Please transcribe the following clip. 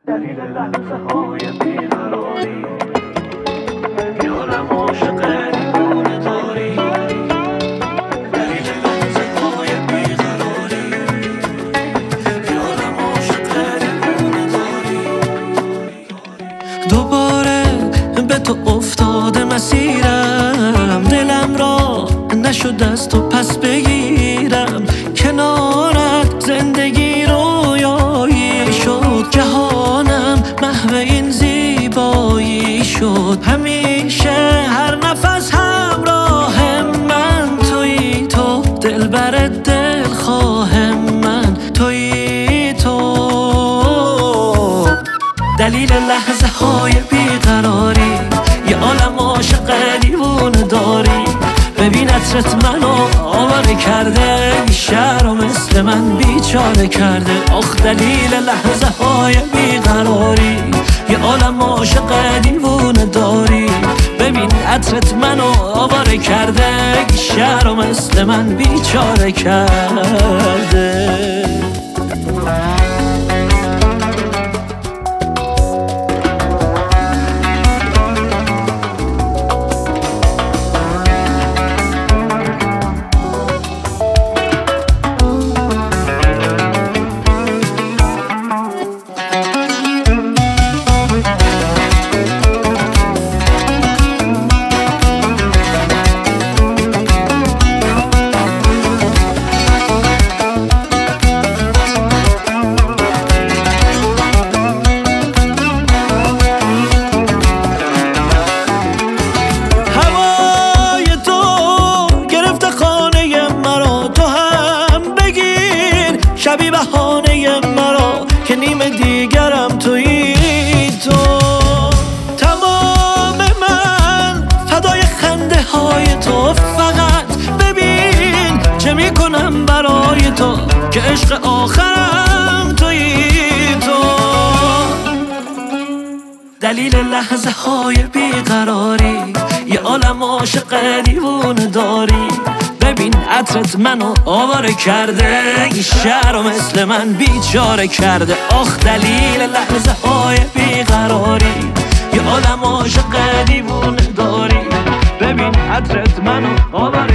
دلیل لحظه های بیقراری یارم عاشق دیوونه داری دلیل لحظه های بیقراری یارم عاشق دیوونه داری دوباره به تو افتاده مسیرم دلم را نشد از تو پس بگیرم کنارت زندگی رویایی شد جهانم محو این زیبایی شد همیشه هر نفس همراه من تویی تو دلبر دلخواه من تویی تو دلیل لحظه های بیقراری یه عالم عاشق دیوونه داری ببین عطرت منو آواره کرده شهر رو مثل من بیچاره کرده آخ دلیل لحظه های بیقراری یه عالم عاشق دیوونه داری ببین عطرت منو آواره کرده شهر رو مثل من بیچاره کرده شبی بهانه مرا که نیم دیگرم تویی تو تمام من فدای خنده های تو فقط ببین چه میکنم برای تو که عشق آخرم تویی تو دلیل لحظه های بیقراری یه عالم عاشق دیوونه داری ببین عطرت منو آواره کرده این شهر رو مثل من بیچاره کرده آخ دلیل لحظه های بیقراری یه عالم عاشق دیوونه داری ببین عطرت منو آواره